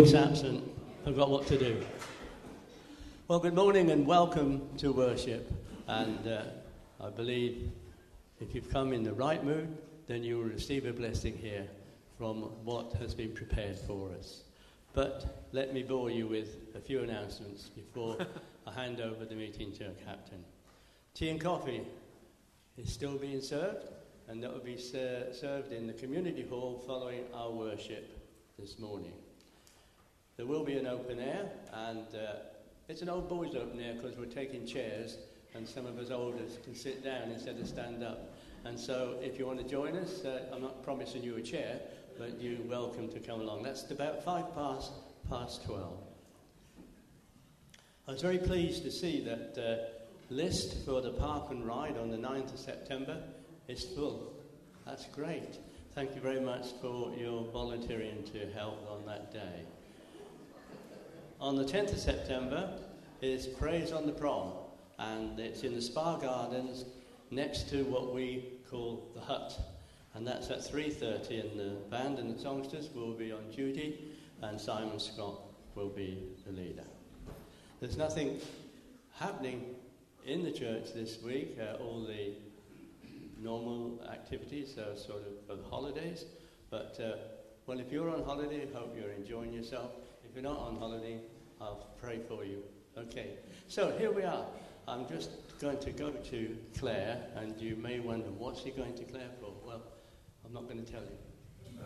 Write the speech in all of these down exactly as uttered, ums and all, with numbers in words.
voice absent, forgot what to do. Well, good morning and welcome to worship. And uh, I believe if you've come in the right mood, then you will receive a blessing here from what has been prepared for us. But let me bore you with a few announcements before I hand over the meeting to our captain. Tea and coffee is still being served, and that will be ser- served in the community hall following our worship this morning. There will be an open air, and uh, it's an old boys open air because we're taking chairs, and some of us olders can sit down instead of stand up. And so if you want to join us, uh, I'm not promising you a chair, but you're welcome to come along. That's about five past, past twelve. I was very pleased to see that the uh, list for the Park and Ride on the ninth of September is full. That's great. Thank you very much for your volunteering to help on that day. On the tenth of September is Praise on the Prom, and it's in the Spa Gardens next to what we call the Hut. And that's at three thirty, and the band and the songsters will be on duty, and Simon Scott will be the leader. There's nothing happening in the church this week, uh, all the normal activities are sort of for the holidays. But, uh, well, if you're on holiday, I hope you're enjoying yourself. If you're not on holiday, I'll pray for you. Okay, so here we are. I'm just going to go to Claire, and you may wonder, what's he going to Claire for? Well, I'm not going to tell you.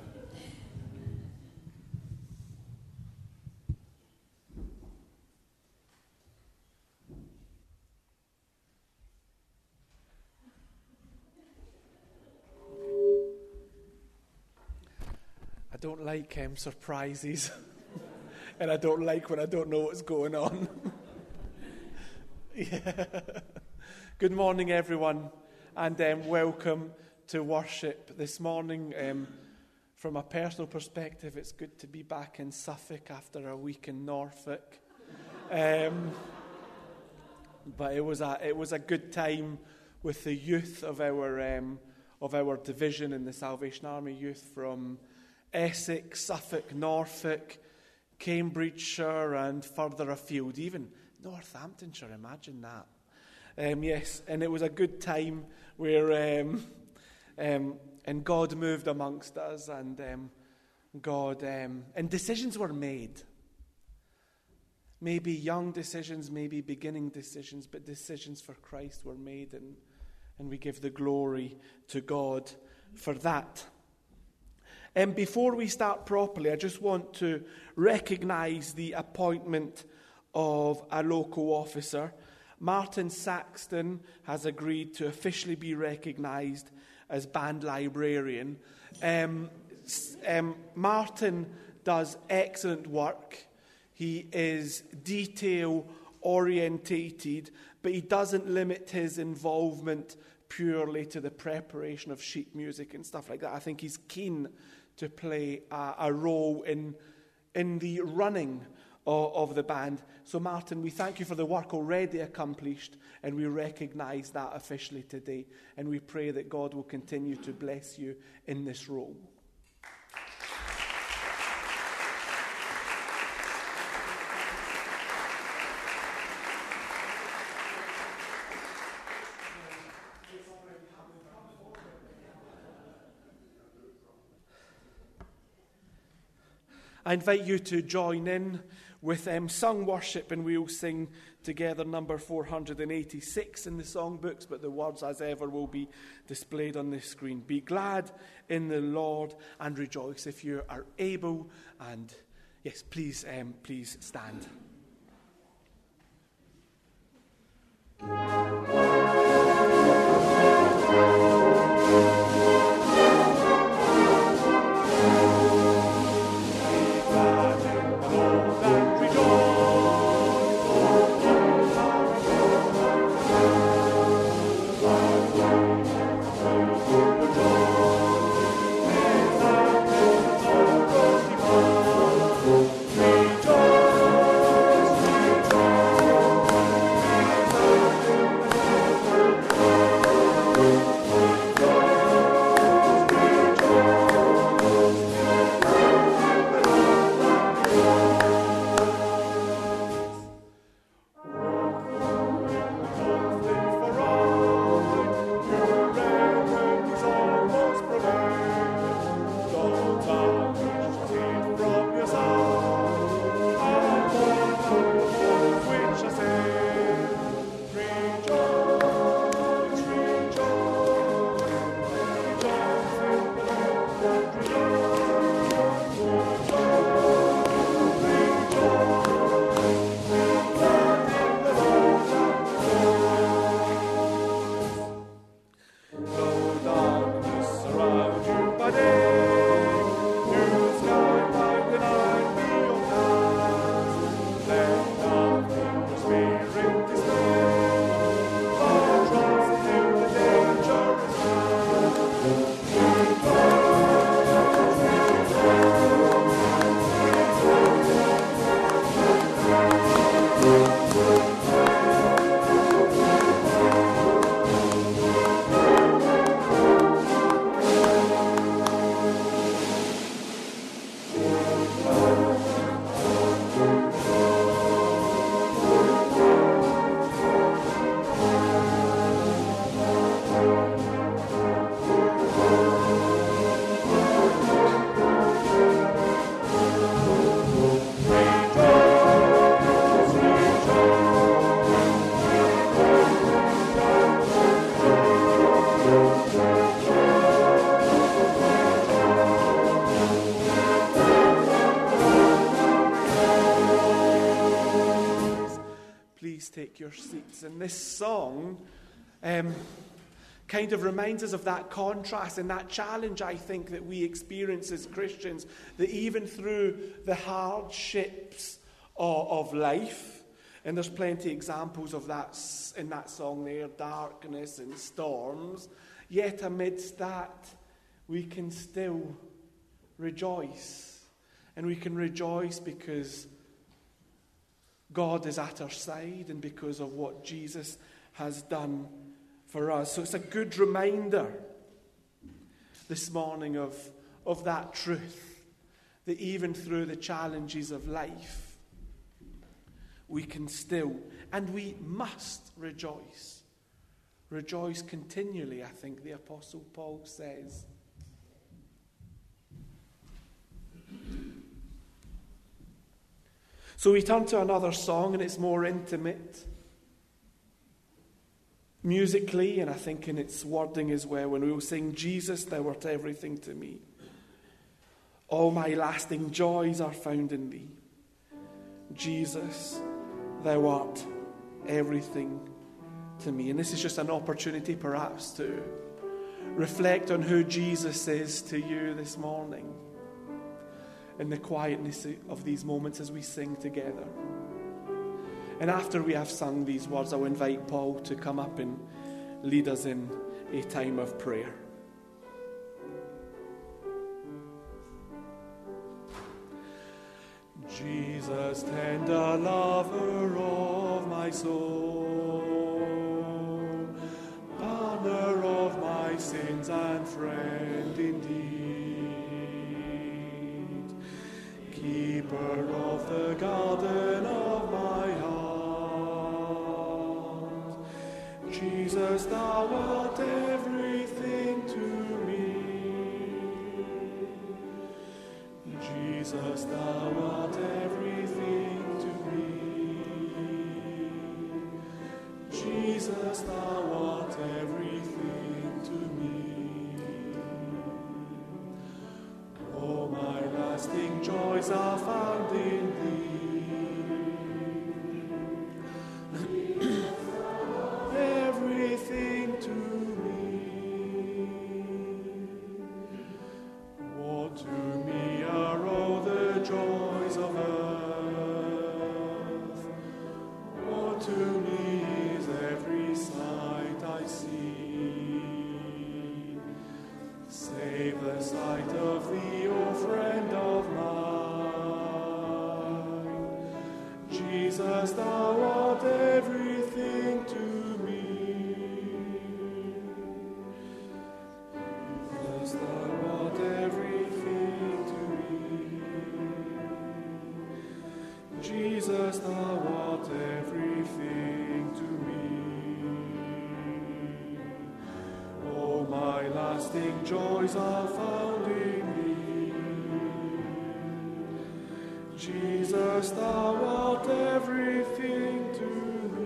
I don't like um, surprises, and I don't like when I don't know what's going on. Yeah. Good morning, everyone, and um, welcome to worship this morning. Um, from a personal perspective, it's good to be back in Suffolk after a week in Norfolk. Um, but it was a it was a good time with the youth of our um, of our division in the Salvation Army youth from Essex, Suffolk, Norfolk, Cambridgeshire, and further afield, even Northamptonshire. Imagine that. Um, yes, and it was a good time where um, um, and God moved amongst us, and um, God um, and decisions were made. Maybe young decisions, maybe beginning decisions, but decisions for Christ were made, and and we give the glory to God for that. And before we start properly, I just want to recognise the appointment of a local officer. Martin Saxton has agreed to officially be recognised as band librarian. Um, um, Martin does excellent work. He is detail-orientated, but he doesn't limit his involvement purely to the preparation of sheet music and stuff like that. I think he's keen to play a, a role in in the running of, of the band. So, Martin, we thank you for the work already accomplished, and we recognise that officially today. And we pray that God will continue to bless you in this role. I invite you to join in with um, sung worship, and we'll sing together number four hundred eighty-six in the songbooks, but the words, as ever, will be displayed on the screen. Be glad in the Lord and rejoice. If you are able, and yes, please, um, please stand. Rejoice. seats. And this song um, kind of reminds us of that contrast and that challenge, I think, that we experience as Christians, that even through the hardships of, of life, and there's plenty of examples of that in that song there, darkness and storms, yet amidst that, we can still rejoice. And we can rejoice because God is at our side and because of what Jesus has done for us. So it's a good reminder this morning of, of that truth, that even through the challenges of life, we can still, and we must rejoice. Rejoice continually, I think the Apostle Paul says. So we turn to another song, and it's more intimate musically, and I think in its wording as well, when we will sing, Jesus, thou art everything to me. All my lasting joys are found in thee. Jesus, thou art everything to me. And this is just an opportunity perhaps to reflect on who Jesus is to you this morning, in the quietness of these moments as we sing together. And after we have sung these words, I'll invite Paul to come up and lead us in a time of prayer. Jesus, tender lover of my soul, banner of my sins and friend indeed, keeper of the garden of my heart, Jesus, thou art everything to me. Jesus, thou art everything to me. Jesus, thou art everything to me. All my lasting joys are found in thee. Everything to me. What to me are all the joys of earth? What to me is every sight I see, save the sight of thee, O friend of mine. Jesus, thou art everything to me. Jesus, thou art everything to me. Jesus, thou art everything to me. All my lasting joys are found in thee. Jesus, thou art everything to me.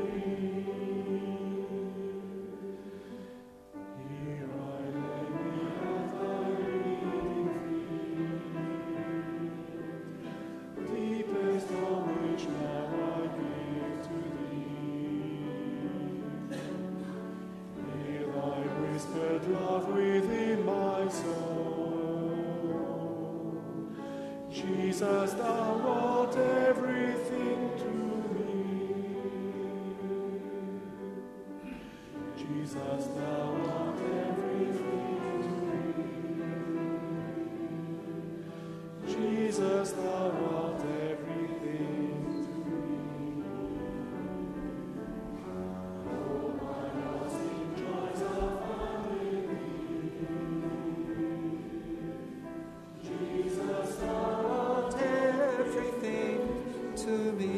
Here I lay me at thy bleeding feet, deepest homage now I give to thee. Hear thy whispered love within my soul. Jesus, thou art everything to me. Jesus, thou art everything to me. Jesus, thou art everything to me. All my lasting joys are found in thee. Jesus, thou art everything to me.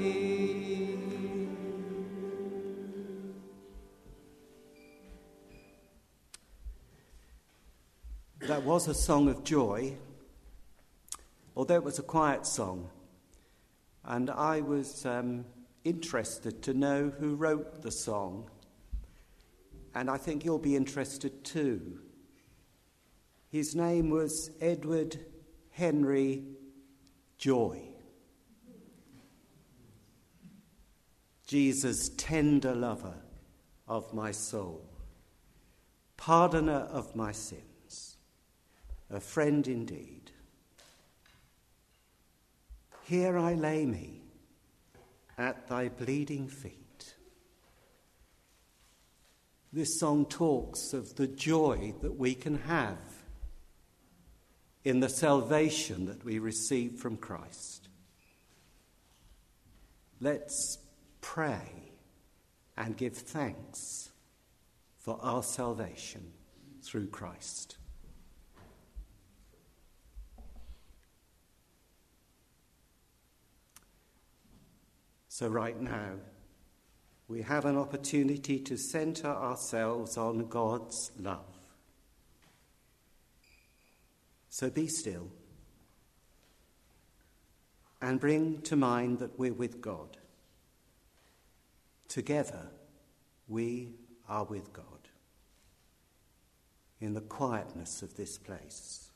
That was a song of joy, although it was a quiet song. And I was um, interested to know who wrote the song. And I think you'll be interested too. His name was Edward Henry Joy. Jesus, tender lover of my soul, pardoner of my sins, a friend indeed. Here I lay me at thy bleeding feet. This song talks of the joy that we can have in the salvation that we receive from Christ. Let's pray and give thanks for our salvation through Christ. So right now, we have an opportunity to centre ourselves on God's love. So be still and bring to mind that we're with God. Together, we are with God in the quietness of this place.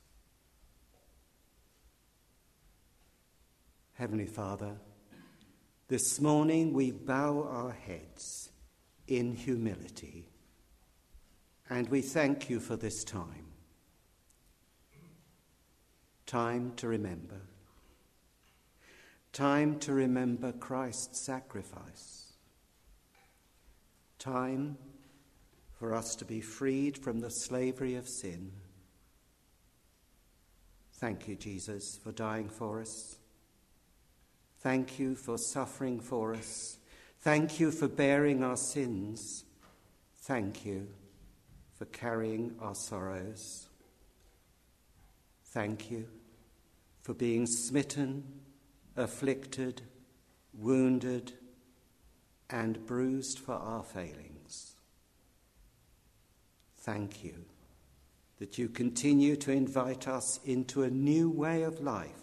Heavenly Father, this morning we bow our heads in humility, and we thank you for this time. Time to remember. Time to remember Christ's sacrifice. Time for us to be freed from the slavery of sin. Thank you, Jesus, for dying for us. Thank you for suffering for us. Thank you for bearing our sins. Thank you for carrying our sorrows. Thank you for being smitten, afflicted, wounded, and bruised for our failings. Thank you that you continue to invite us into a new way of life.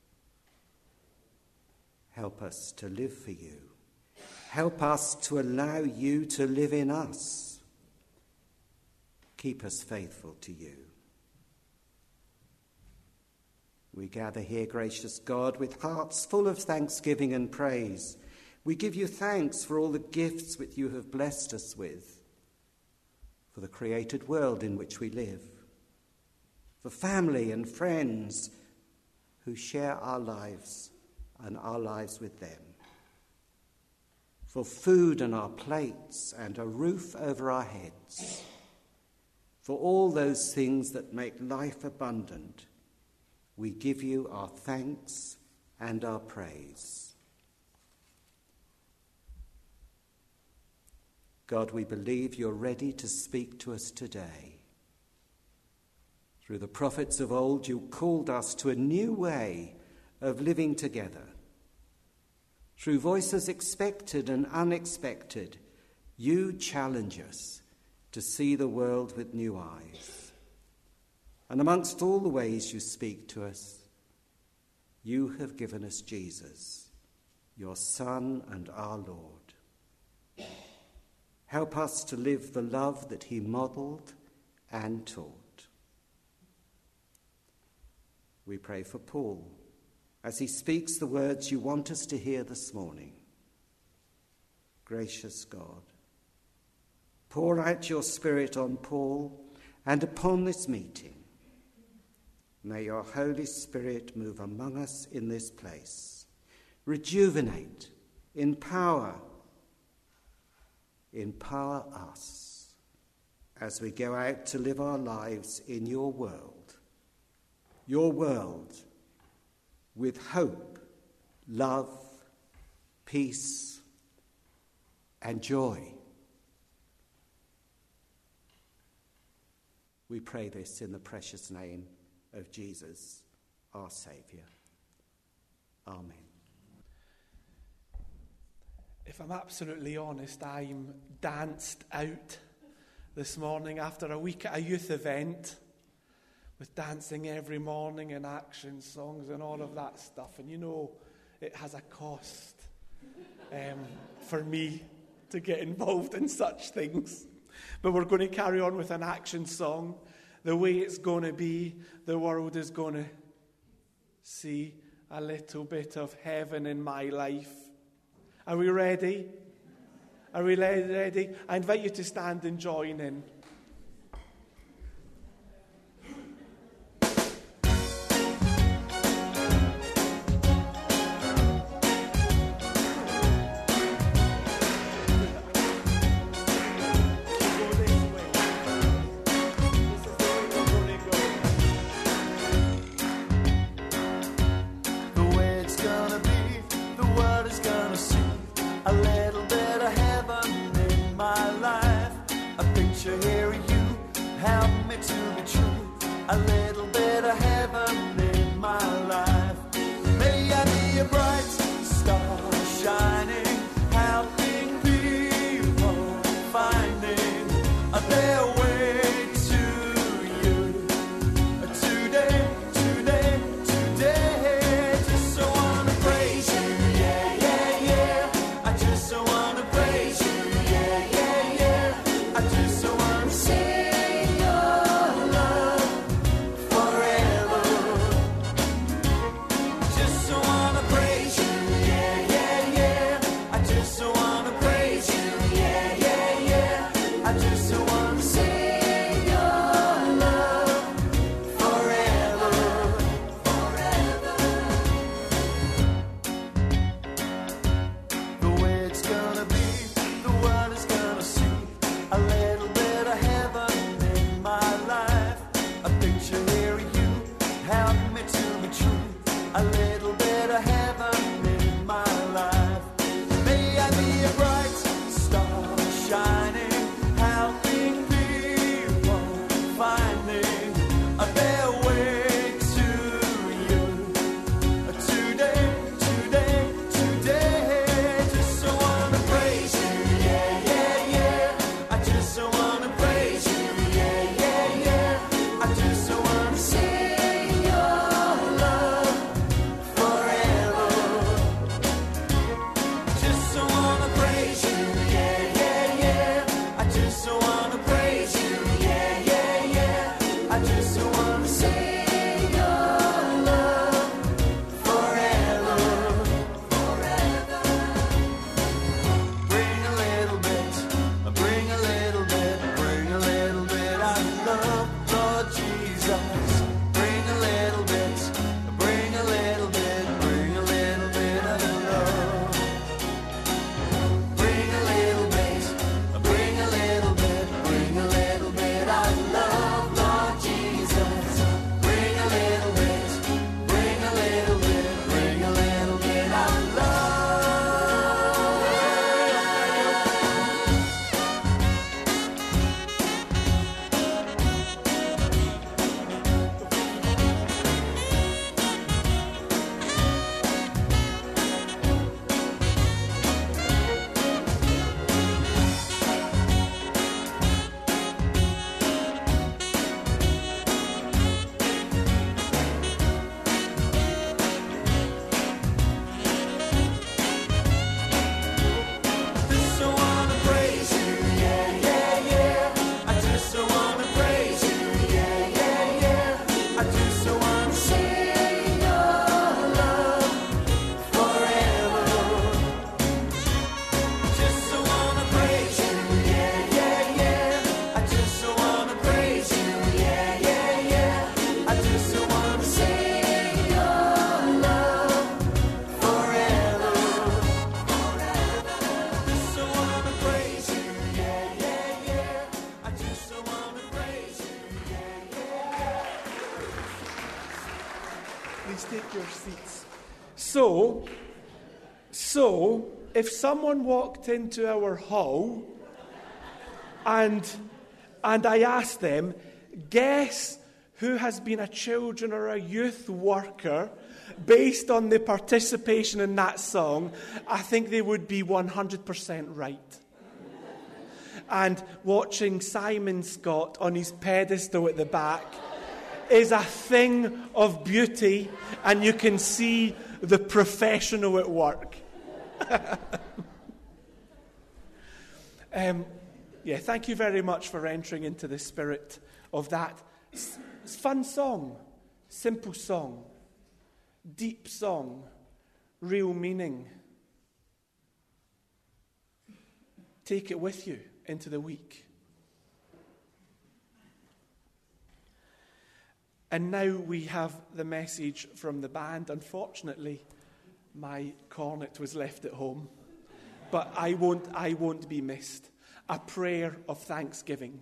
Help us to live for you. Help us to allow you to live in us. Keep us faithful to you. We gather here, gracious God, with hearts full of thanksgiving and praise. We give you thanks for all the gifts which you have blessed us with, for the created world in which we live, for family and friends who share our lives and our lives with them, for food on our plates and a roof over our heads, for all those things that make life abundant. We give you our thanks and our praise. God, we believe you're ready to speak to us today. Through the prophets of old, you called us to a new way of living together. Through voices expected and unexpected, you challenge us to see the world with new eyes. And amongst all the ways you speak to us, you have given us Jesus, your Son and our Lord. Help us to live the love that he modelled and taught. We pray for Paul, as he speaks the words you want us to hear this morning. Gracious God, pour out your Spirit on Paul and upon this meeting. May your Holy Spirit move among us in this place. Rejuvenate, empower, empower us as we go out to live our lives in your world. Your world with hope, love, peace, and joy. We pray this in the precious name of Jesus, our Saviour. Amen. If I'm absolutely honest, I'm danced out this morning after a week at a youth event with dancing every morning and action songs and all of that stuff. And you know, it has a cost um, for me to get involved in such things. But we're going to carry on with an action song. The way it's going to be, the world is going to see a little bit of heaven in my life. Are we ready? Are we ready? I invite you to stand and join in. take your seats. So, so, if someone walked into our hall and, and I asked them, guess who has been a children or a youth worker based on the participation in that song, I think they would be one hundred percent right. And watching Simon Scott on his pedestal at the back is a thing of beauty, and you can see the professional at work. um, yeah, thank you very much for entering into the spirit of that. It's, it's fun song, simple song, deep song, real meaning. take it with you into the week. And now we have the message from the band. Unfortunately, my cornet was left at home, but I won't, I won't be missed. A prayer of thanksgiving.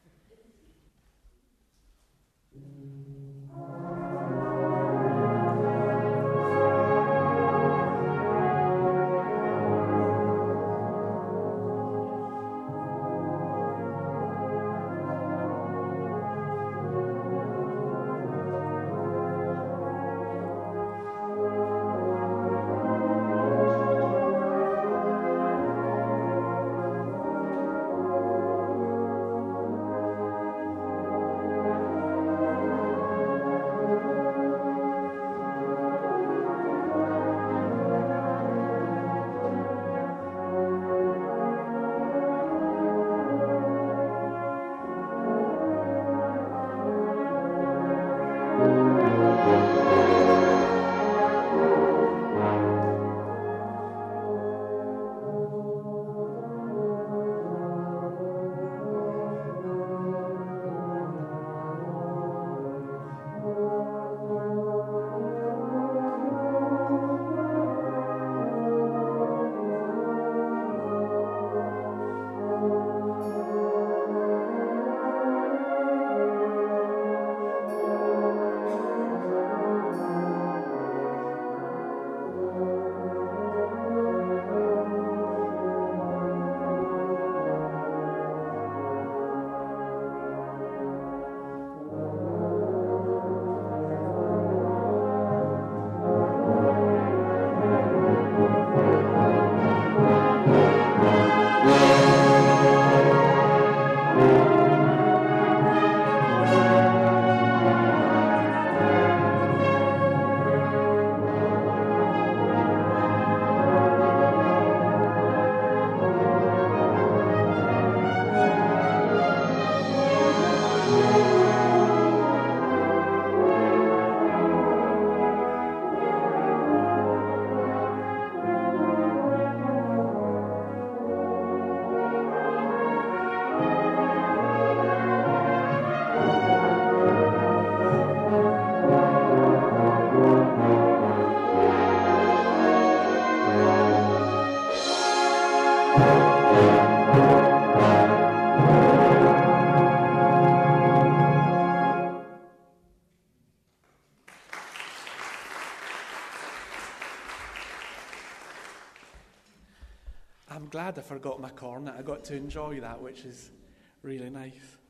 I'm glad I forgot my cornet. I got to enjoy that, which is really nice.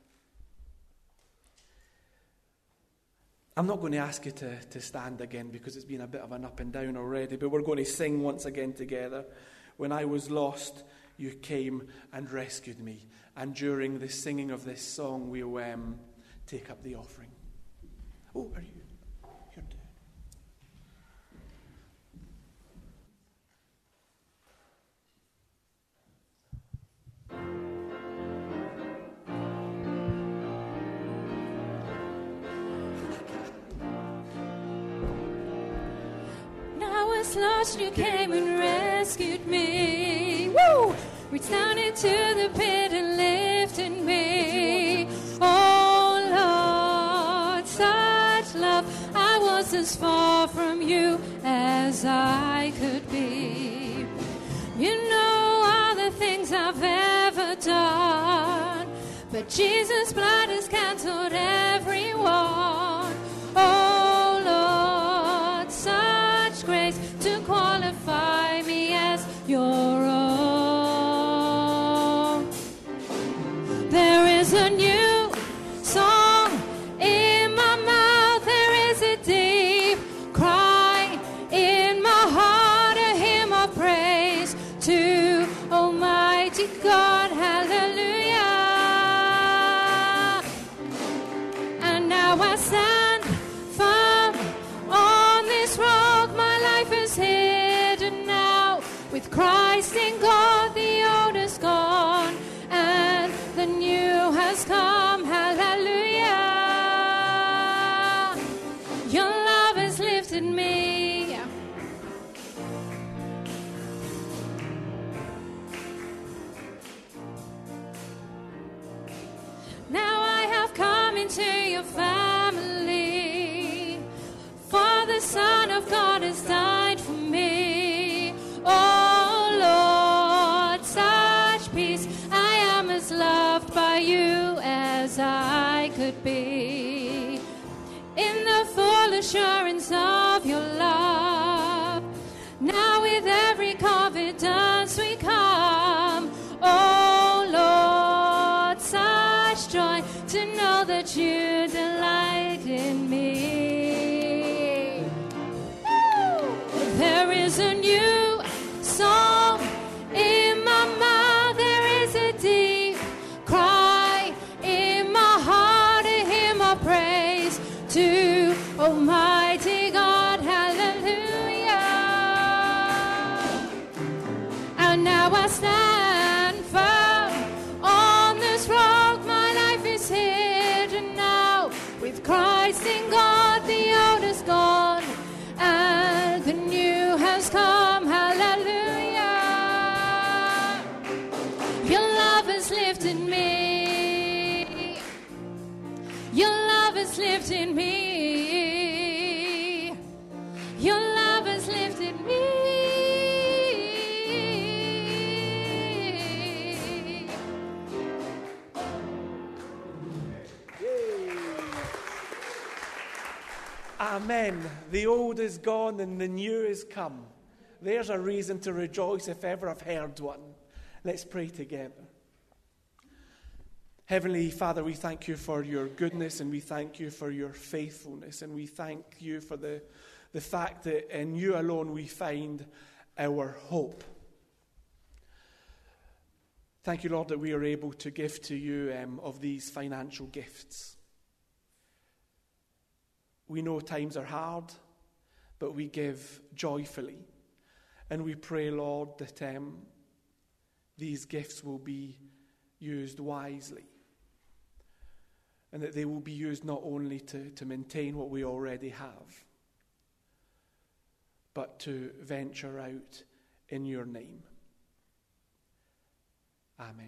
I'm not going to ask you to, to stand again because it's been a bit of an up and down already, but we're going to sing once again together. When I was lost, you came and rescued me. And during the singing of this song, we'll um, take up the offering. Oh, are you? You're dead. Lost, you came and rescued me. Woo! Reached down into the pit and lifted me. Oh Lord, such love. I was as far from you as I could be. You know all the things I've ever done, but Jesus' blood has canceled every one. Oh Lord, such grace to qualify me as your own. There is a new song in my mouth. There is a deep cry in my heart, a hymn of praise to Almighty God. Hallelujah. And now I stand firm on this rock. My life is hidden now with Christ in God. The old is gone and the new has come. Hallelujah. Your love has lifted me. come into your family. For the Son of God has died for me. Oh Lord, such peace. I am as loved by you as I could be. In the full assurance of your love, now with every confidence we come. Oh Lord, such joy to know that you delight in me. Woo! There is a new song in my mouth, there is a deep cry in my heart, a hymn of praise to Almighty God, hallelujah. And now I stand firm on this rock, my life is hidden now. With Christ in God, the old is gone, and the new has come, hallelujah. Your love has lifted me. Your love has lifted me. Your love has lifted me. Amen. The old is gone and the new is come. There's a reason to rejoice if ever I've heard one. Let's pray together. Heavenly Father, we thank you for your goodness and we thank you for your faithfulness, and we thank you for the, the fact that in you alone we find our hope. Thank you, Lord, that we are able to give to you um, of these financial gifts. We know times are hard, but we give joyfully. And we pray, Lord, that um, these gifts will be used wisely, and that they will be used not only to, to maintain what we already have, but to venture out in your name. Amen.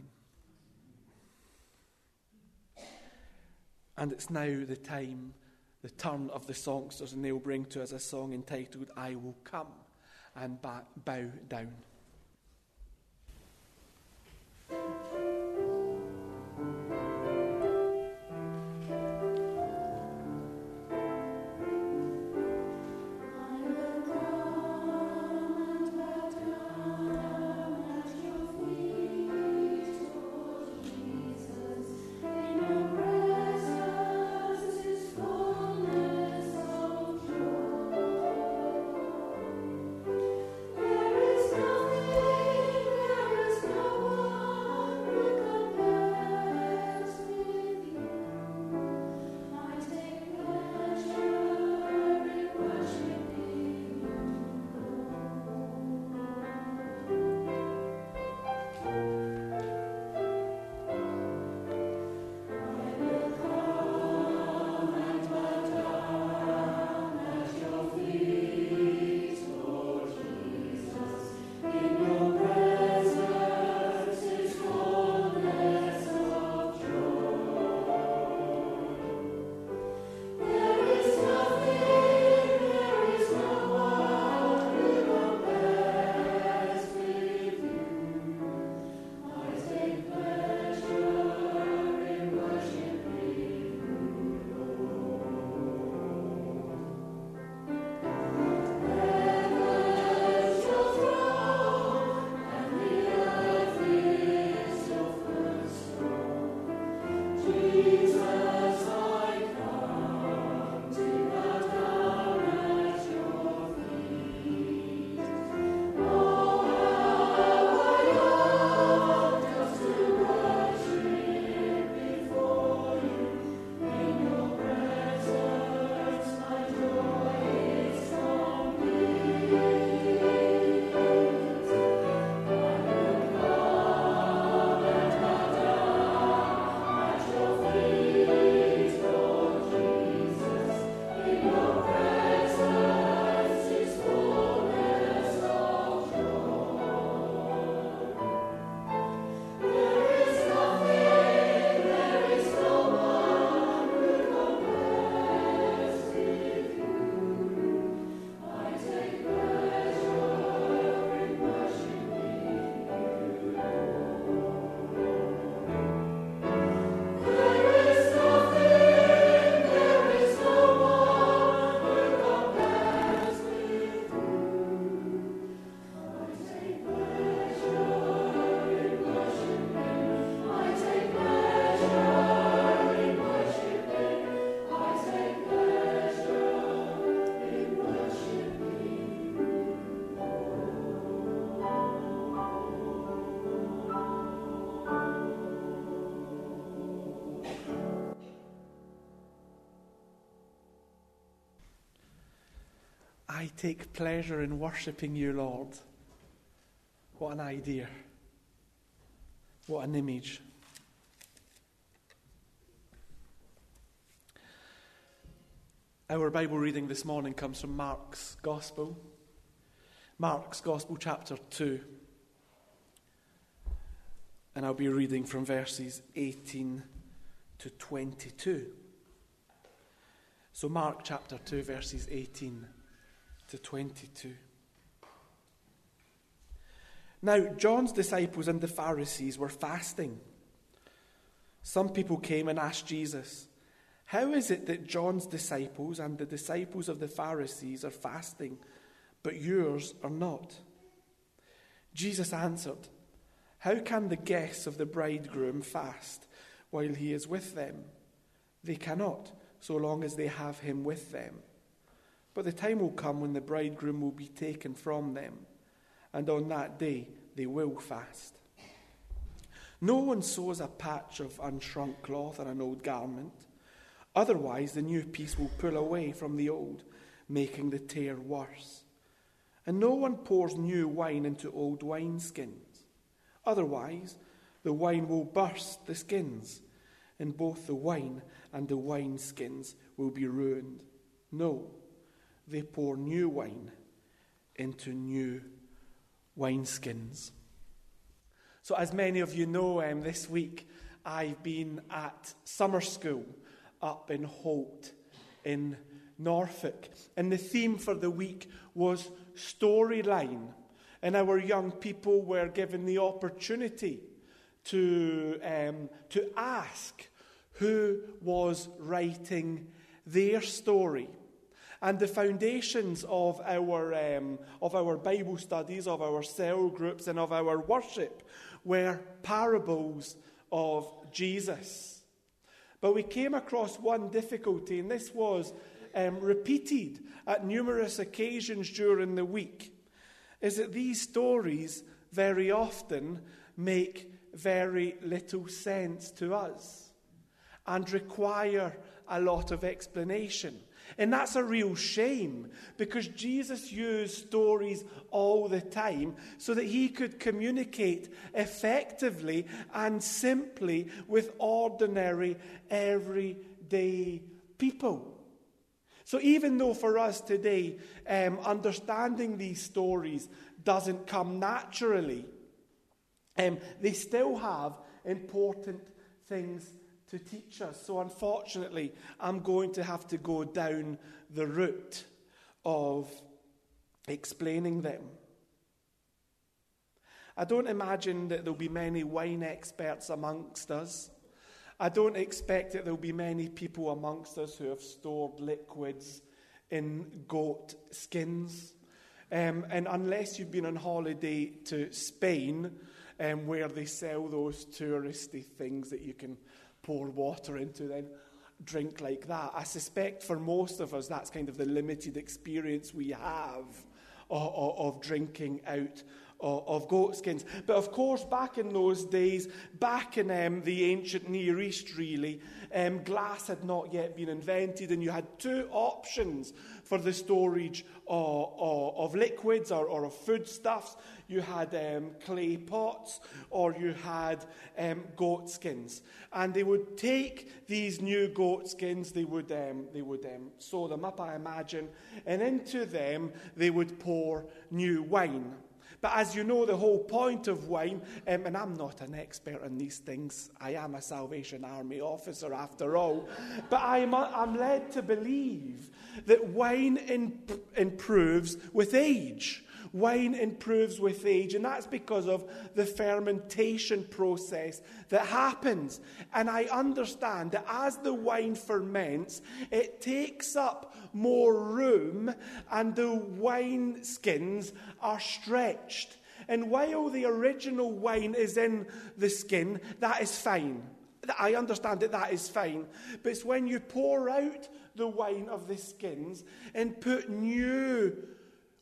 And it's now the time, the turn of the songsters, and they'll bring to us a song entitled, I Will Come and Bow Down. There is nothing I take pleasure in worshipping you, Lord. What an idea. What an image. Our Bible reading this morning comes from Mark's Gospel. Mark's Gospel, chapter two. And I'll be reading from verses eighteen to twenty-two. So Mark chapter two, verses eighteen to twenty-two. Now, John's disciples and the Pharisees were fasting. Some people came and asked Jesus, "How is it that John's disciples and the disciples of the Pharisees are fasting, but yours are not?" Jesus answered, "How can the guests of the bridegroom fast while he is with them? They cannot, so long as they have him with them. But the time will come when the bridegroom will be taken from them, and on that day they will fast. No one sews a patch of unshrunk cloth on an old garment. Otherwise the new piece will pull away from the old, making the tear worse. And no one pours new wine into old wineskins. Otherwise the wine will burst the skins, and both the wine and the wineskins will be ruined. No, they pour new wine into new wineskins." So as many of you know, um, this week I've been at summer school up in Holt in Norfolk. And the theme for the week was storyline. And our young people were given the opportunity to, um, to ask who was writing their story. And the foundations of our um, of our Bible studies, of our cell groups, and of our worship were parables of Jesus. But we came across one difficulty, and this was um, repeated at numerous occasions during the week, is that these stories very often make very little sense to us and require a lot of explanation. And that's a real shame, because Jesus used stories all the time so that he could communicate effectively and simply with ordinary, everyday people. So even though for us today, um, understanding these stories doesn't come naturally, um, they still have important things to teach us. So unfortunately, I'm going to have to go down the route of explaining them. I don't imagine that there'll be many wine experts amongst us. I don't expect that there'll be many people amongst us who have stored liquids in goat skins. Um, and unless you've been on holiday to Spain, um, where they sell those touristy things that you can pour water into, then drink like that. I suspect for most of us, that's kind of the limited experience we have of, of, of drinking out of, of goat skins. But of course, back in those days, back in um, the ancient Near East, really, um, glass had not yet been invented, and you had two options for the storage of, of, of liquids or, or of foodstuffs. You had um, clay pots, or you had um, goat skins. And they would take these new goat skins, they would, um, they would um, sew them up, I imagine, and into them they would pour new wine. But as you know, the whole point of wine, um, and I'm not an expert in these things, I am a Salvation Army officer after all, but I'm, I'm led to believe that wine imp- improves with age. Wine improves with age, and that's because of the fermentation process that happens. And I understand that as the wine ferments, it takes up more room, and the wine skins are stretched. And while the original wine is in the skin, that is fine. I understand that that is fine. But it's when you pour out the wine of the skins and put new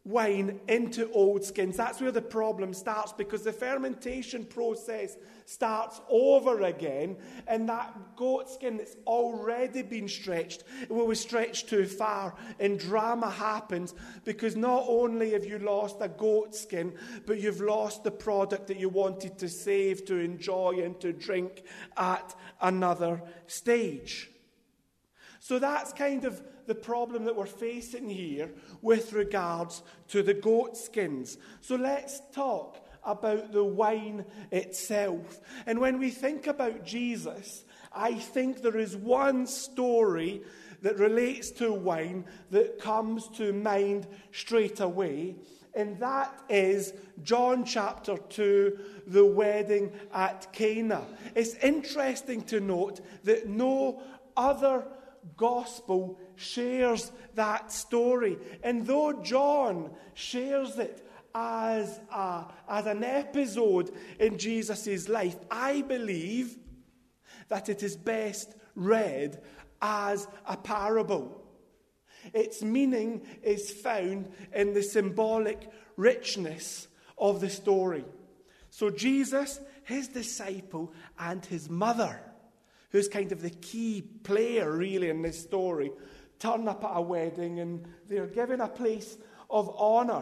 wine into old skins. That's where the problem starts, because the fermentation process starts over again, and that goat skin that's already been stretched, it will be stretched too far, and drama happens, because not only have you lost a goat skin, but you've lost the product that you wanted to save, to enjoy, and to drink at another stage. So that's kind of the problem that we're facing here with regards to the goat skins. So let's talk about the wine itself. And when we think about Jesus, I think there is one story that relates to wine that comes to mind straight away, and that is John chapter two, the wedding at Cana. It's interesting to note that no other gospel shares that story. And though John shares it as, a, as an episode in Jesus' life, I believe that it is best read as a parable. Its meaning is found in the symbolic richness of the story. So Jesus, his disciple, and his mother, who's kind of the key player really in this story, turn up at a wedding, and they're given a place of honour.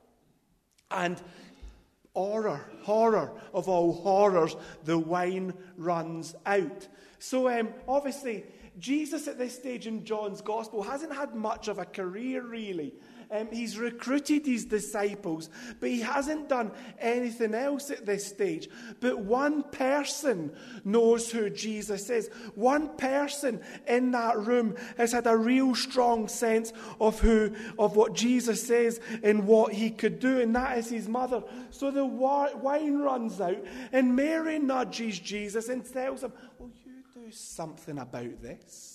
And horror, horror of all horrors, the wine runs out. So um, obviously, Jesus at this stage in John's Gospel hasn't had much of a career really. Um, he's recruited his disciples, but he hasn't done anything else at this stage. But one person knows who Jesus is. One person in that room has had a real strong sense of who, of what Jesus is and what he could do, and that is his mother. So the wine runs out, and Mary nudges Jesus and tells him, "Will you do something about this?"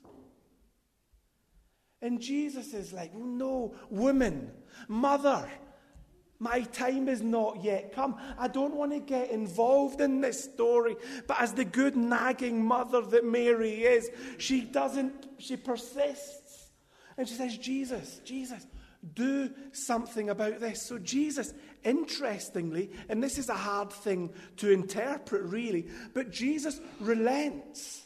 And Jesus is like, "Oh, no, woman, mother, my time is not yet come. I don't want to get involved in this story." But as the good nagging mother that Mary is, she doesn't, she persists. And she says, Jesus, Jesus, do something about this. So Jesus, interestingly, and this is a hard thing to interpret really, but Jesus relents.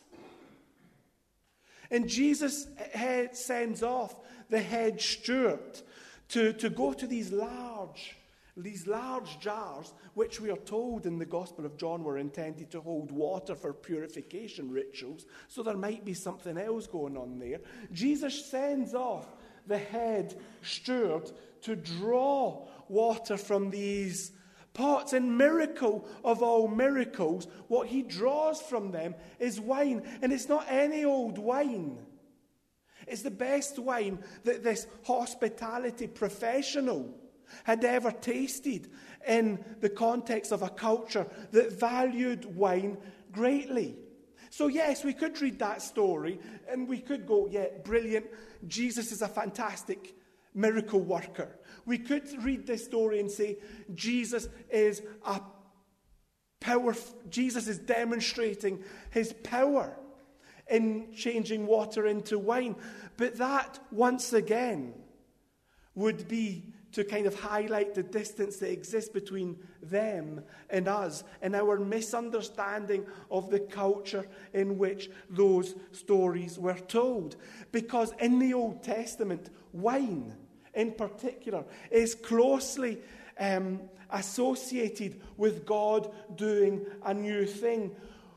And Jesus sends off the head steward to, to go to these large, these large jars, which we are told in the Gospel of John were intended to hold water for purification rituals. So there might be something else going on there. Jesus sends off the head steward to draw water from these pots, and miracle of all miracles, what he draws from them is wine. And it's not any old wine. It's the best wine that this hospitality professional had ever tasted in the context of a culture that valued wine greatly. So yes, we could read that story and we could go, yeah, brilliant, Jesus is a fantastic miracle worker. We could read this story and say, Jesus is a power, Jesus is demonstrating his power in changing water into wine. But that, once again, would be to kind of highlight the distance that exists between them and us, and our misunderstanding of the culture in which those stories were told. Because in the Old Testament, wine, in particular, is closely um, associated with God doing a new thing.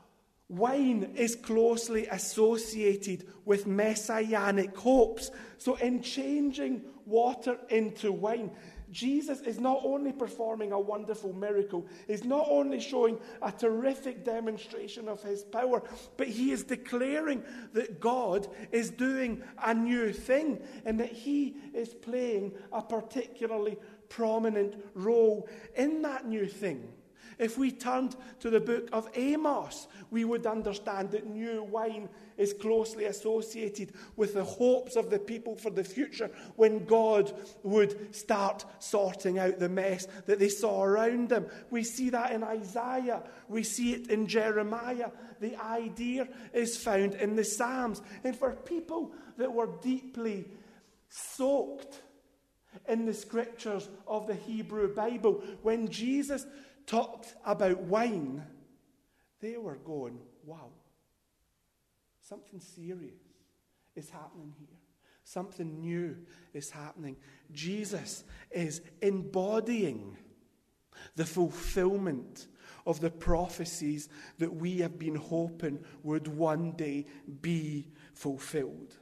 Wine is closely associated with messianic hopes. So in changing water into wine, Jesus is not only performing a wonderful miracle, he's not only showing a terrific demonstration of his power, but he is declaring that God is doing a new thing and that he is playing a particularly prominent role in that new thing. If we turned to the book of Amos, we would understand that new wine is closely associated with the hopes of the people for the future when God would start sorting out the mess that they saw around them. We see that in Isaiah. We see it in Jeremiah. The idea is found in the Psalms. And for people that were deeply soaked in the scriptures of the Hebrew Bible. When Jesus talked about wine, they were going, wow, something serious is happening here. Something new is happening. Jesus is embodying the fulfillment of the prophecies that we have been hoping would one day be fulfilled.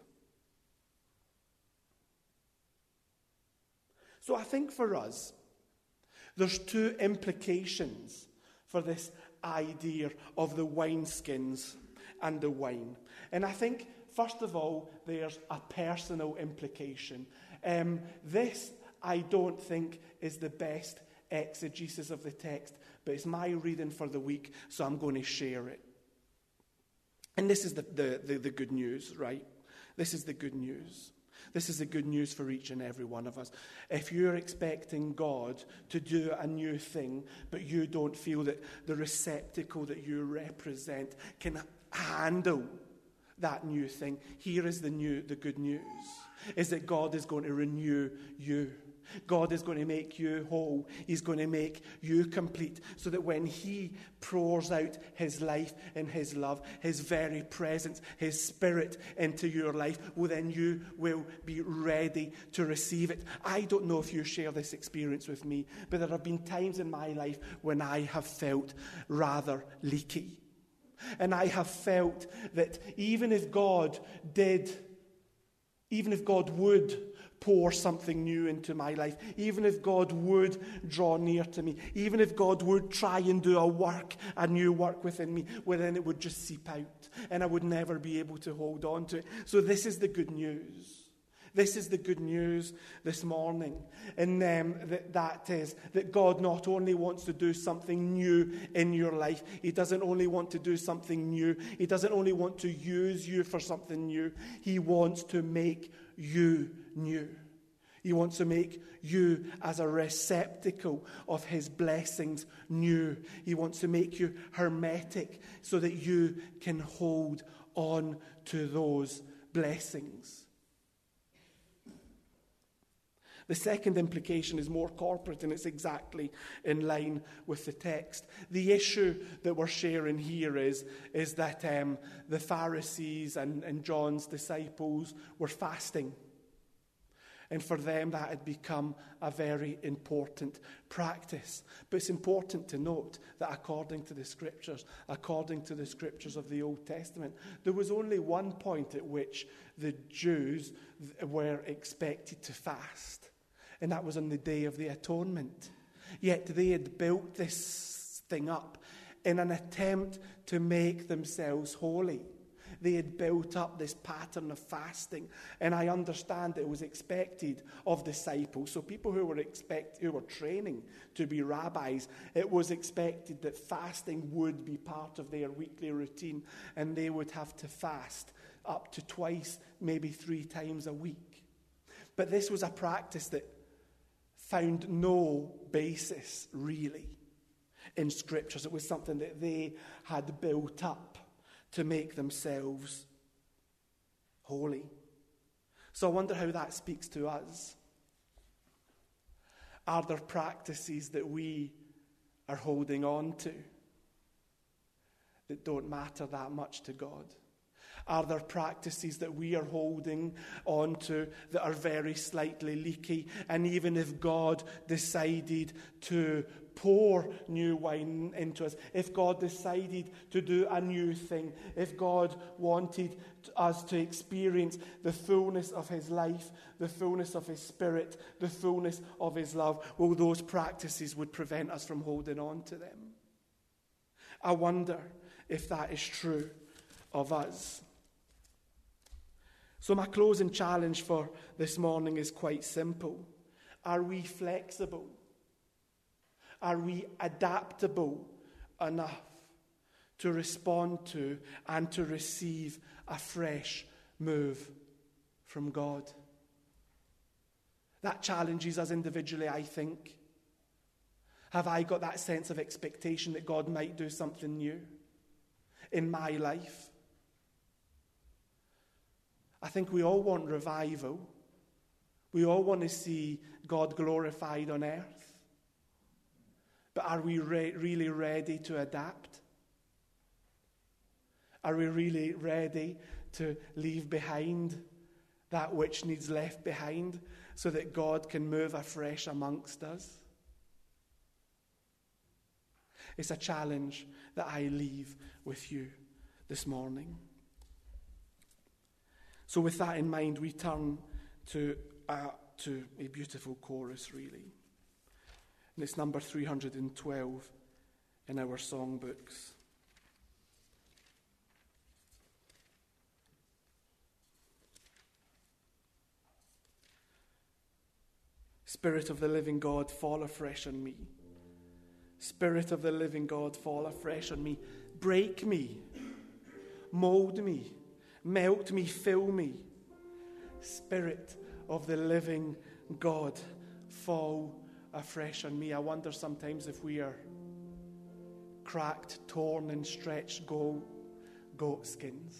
So I think for us, there's two implications for this idea of the wineskins and the wine. And I think, first of all, there's a personal implication. Um, this, I don't think, is the best exegesis of the text, but it's my reading for the week, so I'm going to share it. And this is the, the, the, the good news, right? This is the good news. This is the good news for each and every one of us. If you're expecting God to do a new thing, but you don't feel that the receptacle that you represent can handle that new thing, here is the new, the good news, is that God is going to renew you. God is going to make you whole. He's going to make you complete, so that when he pours out his life and his love, his very presence, his spirit into your life, well, then you will be ready to receive it. I don't know if you share this experience with me, but there have been times in my life when I have felt rather leaky. And I have felt that even if God did, even if God would pour something new into my life, even if God would draw near to me, even if God would try and do a work, a new work within me, well, then it would just seep out and I would never be able to hold on to it. So this is the good news. This is the good news this morning. And um, that, that is that God not only wants to do something new in your life, he doesn't only want to do something new, he doesn't only want to use you for something new, he wants to make you new. He wants to make you as a receptacle of his blessings new. He wants to make you hermetic so that you can hold on to those blessings. The second implication is more corporate, and it's exactly in line with the text. The issue that we're sharing here is, is that um, the Pharisees and, and John's disciples were fasting. And for them, that had become a very important practice. But it's important to note that according to the Scriptures, according to the Scriptures of the Old Testament, there was only one point at which the Jews were expected to fast. And that was on the Day of the Atonement. Yet they had built this thing up in an attempt to make themselves holy. They had built up this pattern of fasting. And I understand it was expected of disciples. So people who were expect, who were training to be rabbis, it was expected that fasting would be part of their weekly routine. And they would have to fast up to twice, maybe three times a week. But this was a practice that found no basis, really, in Scriptures. It was something that they had built up to make themselves holy. So I wonder how that speaks to us. Are there practices that we are holding on to that don't matter that much to God? Are there practices that we are holding on to that are very slightly leaky? And even if God decided to pour new wine into us, if God decided to do a new thing, if God wanted us to experience the fullness of his life, the fullness of his spirit, the fullness of his love, well, those practices would prevent us from holding on to them. I wonder if that is true of us. So my closing challenge for this morning is quite simple. Are we flexible? Are we adaptable enough to respond to and to receive a fresh move from God? That challenges us individually, I think. Have I got that sense of expectation that God might do something new in my life? I think we all want revival. We all want to see God glorified on earth. But are we re- really ready to adapt? Are we really ready to leave behind that which needs left behind so that God can move afresh amongst us? It's a challenge that I leave with you this morning. So with that in mind, we turn to, uh, to a beautiful chorus, really. And it's number three hundred twelve in our songbooks. Spirit of the living God, fall afresh on me. Spirit of the living God, fall afresh on me. Break me, mold me, melt me, fill me. Spirit of the living God, fall afresh on me. I wonder sometimes if we are cracked, torn, and stretched goat, goat skins.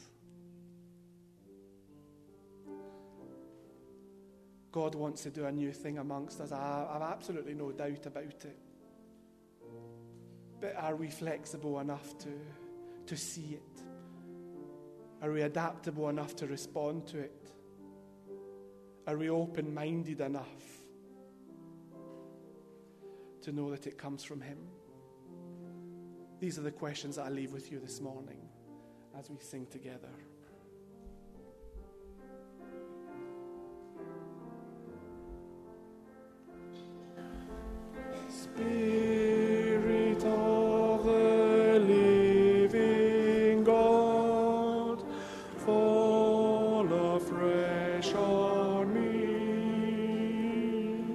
God wants to do a new thing amongst us. I have absolutely no doubt about it. But are we flexible enough to, to see it? Are we adaptable enough to respond to it? Are we open-minded enough to know that it comes from Him? These are the questions that I leave with you this morning as we sing together. Spirit of the living God, fall afresh on me.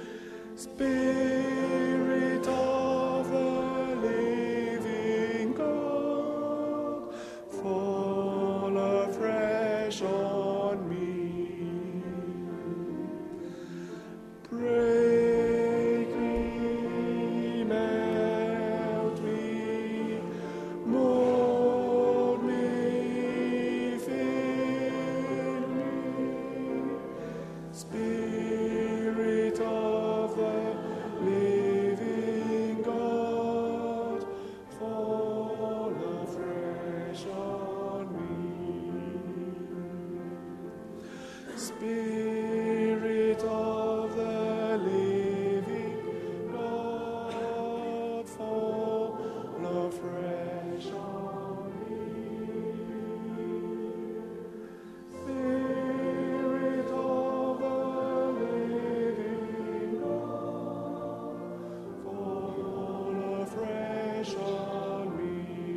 Spirit of the living God, fall afresh on me. Pray. Spirit of the living God, fall afresh on me. Spirit of the living God, fall afresh on me.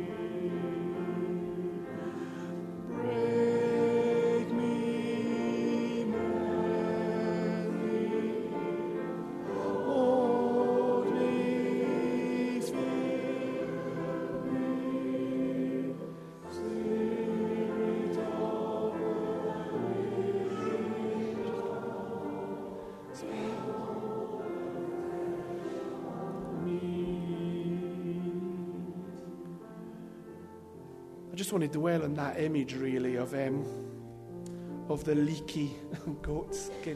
I just want to dwell on that image, really, of um, of the leaky goat skin.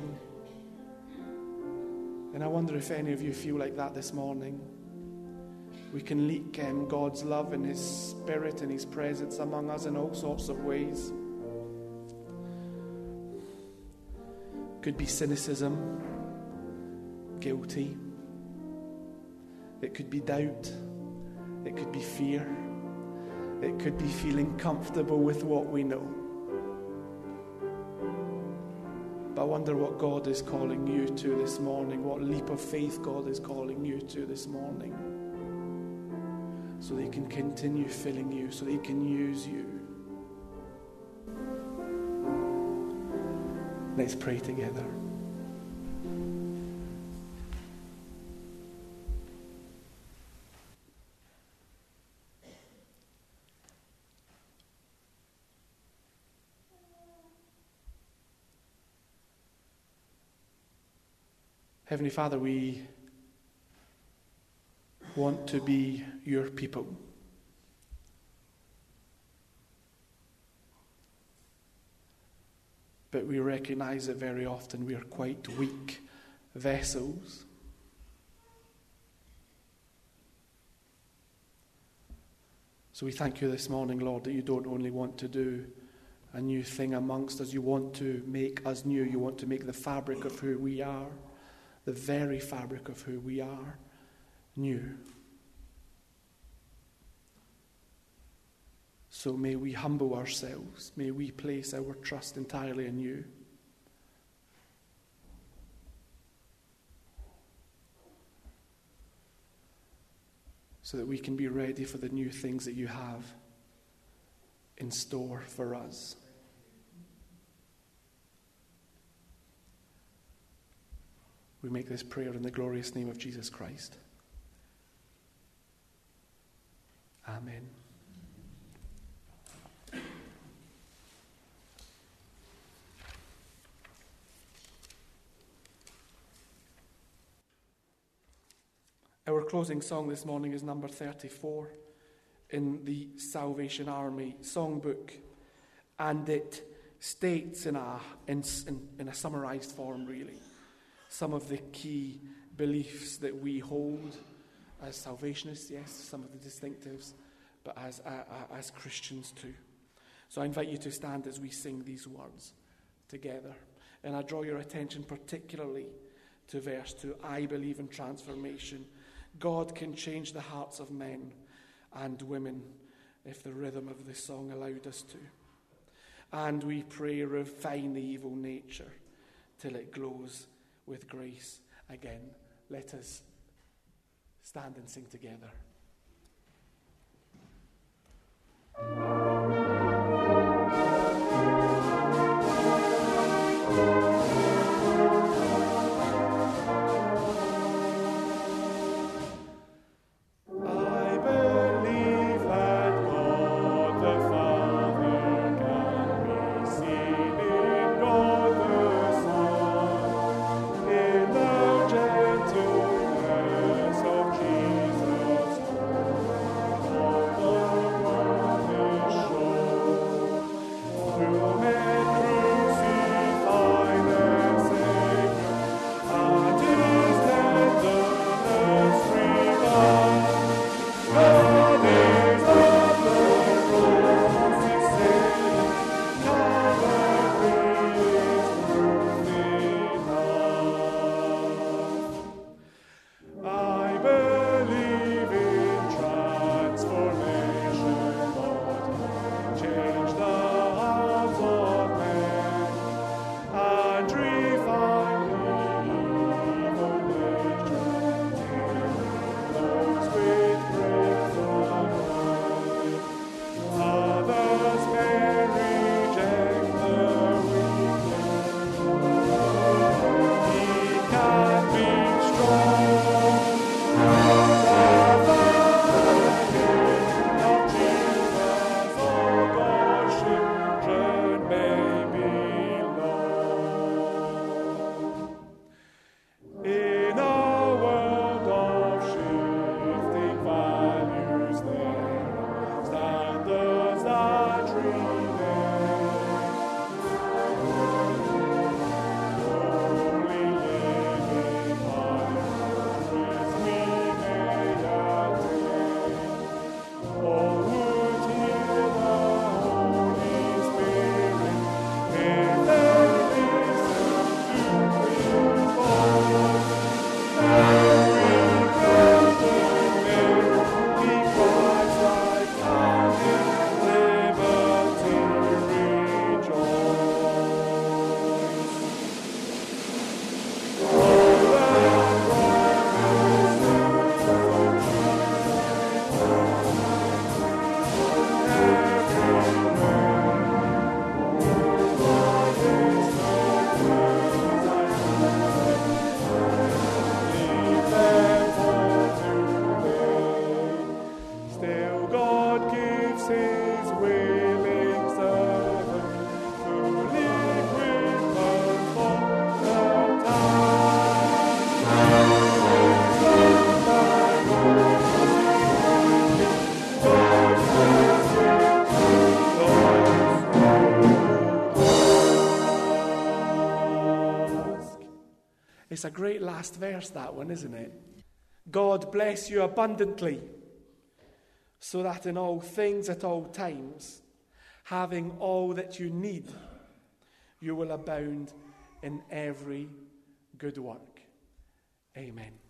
And I wonder if any of you feel like that this morning. We can leak um, God's love and His Spirit and His presence among us in all sorts of ways. Could be cynicism, guilty. It could be doubt. It could be fear. It could be feeling comfortable with what we know. But I wonder what God is calling you to this morning, what leap of faith God is calling you to this morning, so that He can continue filling you, so that He can use you. Let's pray together. Heavenly Father, we want to be your people. but we recognize that very often we are quite weak vessels. So we thank you this morning, Lord, that you don't only want to do a new thing amongst us, you want to make us new, you want to make the fabric of who we are, the very fabric of who we are, new. So may we humble ourselves, may we place our trust entirely in you. So that we can be ready for the new things that you have in store for us. We make this prayer in the glorious name of Jesus Christ. Amen. Our closing song this morning is number thirty-four in the Salvation Army songbook, and it states in a, in, in, in a summarized form, really, some of the key beliefs that we hold as Salvationists, yes, some of the distinctives, but as, uh, as Christians too. So I invite you to stand as we sing these words together. And I draw your attention particularly to verse two. I believe in transformation. God can change the hearts of men and women if the rhythm of the song allowed us to. And we pray, refine the evil nature till it glows with grace again. Let us stand and sing together. Jesus, It's a great last verse, that one, isn't it? God bless you abundantly, so that in all things at all times, having all that you need, you will abound in every good work. Amen.